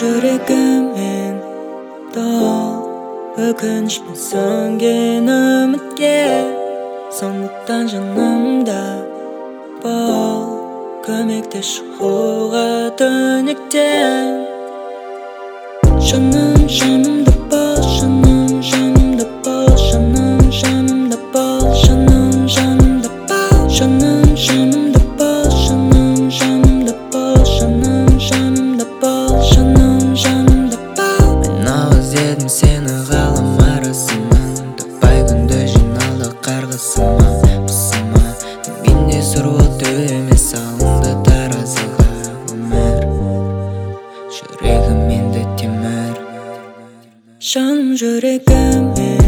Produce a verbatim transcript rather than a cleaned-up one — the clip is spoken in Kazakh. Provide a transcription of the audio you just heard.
жүрегіммен дол өкінішпен сөнген үмітке сондықтан жанымда бол көмекте шығуға түнектен жаным жанымда бол жаным жанымда бол жаным жанымда бол жаным жанымда бол жаным жанымда бол жаным жанымда бол жаным жанымда бол жаным жанымда бол мен ауыз едім сені ғалам арасынан таппай күнде жиналды қарғысыма пысыма дегенде сұр оты емес алынды таразыға өмір жүрегім енді темір жаным жүрегіме